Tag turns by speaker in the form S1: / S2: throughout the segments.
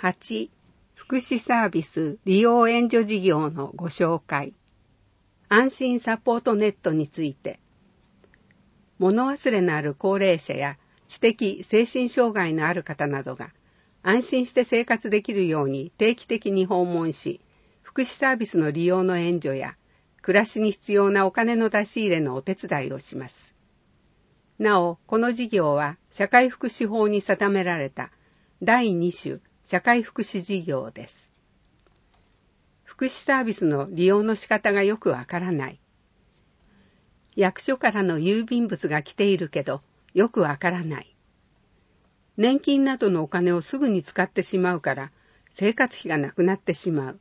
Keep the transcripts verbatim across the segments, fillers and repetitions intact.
S1: はち、福祉サービス利用援助事業のご紹介。安心サポートネットについて。物忘れのある高齢者や知的精神障害のある方などが安心して生活できるように定期的に訪問し、福祉サービスの利用の援助や暮らしに必要なお金の出し入れのお手伝いをします。なお、この事業は社会福祉法に定められただいに種社会福祉事業です。福祉サービスの利用の仕方がよくわからない。役所からの郵便物が来ているけどよくわからない。年金などのお金をすぐに使ってしまうから生活費がなくなってしまう。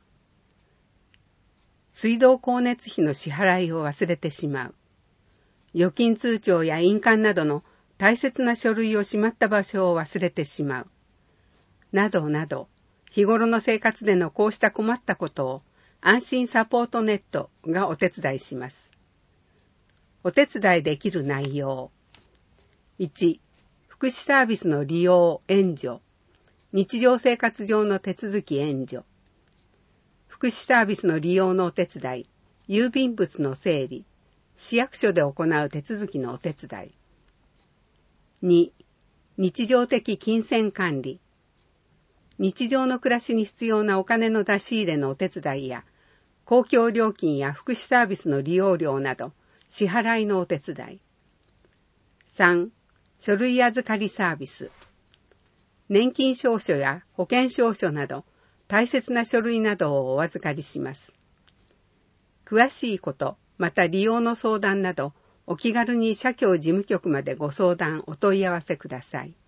S1: 水道光熱費の支払いを忘れてしまう。預金通帳や印鑑などの大切な書類をしまった場所を忘れてしまう。などなど、日頃の生活でのこうした困ったことを安心サポートネットがお手伝いします。お手伝いできる内容。いち、福祉サービスの利用援助。日常生活上の手続き援助。福祉サービスの利用のお手伝い。郵便物の整理。市役所で行う手続きのお手伝い。に、日常的金銭管理。日常の暮らしに必要なお金の出し入れのお手伝いや、公共料金や福祉サービスの利用料など、支払いのお手伝い。さん、書類預かりサービス。年金証書や保険証書など、大切な書類などをお預かりします。詳しいこと、また利用の相談など、お気軽に社協事務局までご相談お問い合わせください。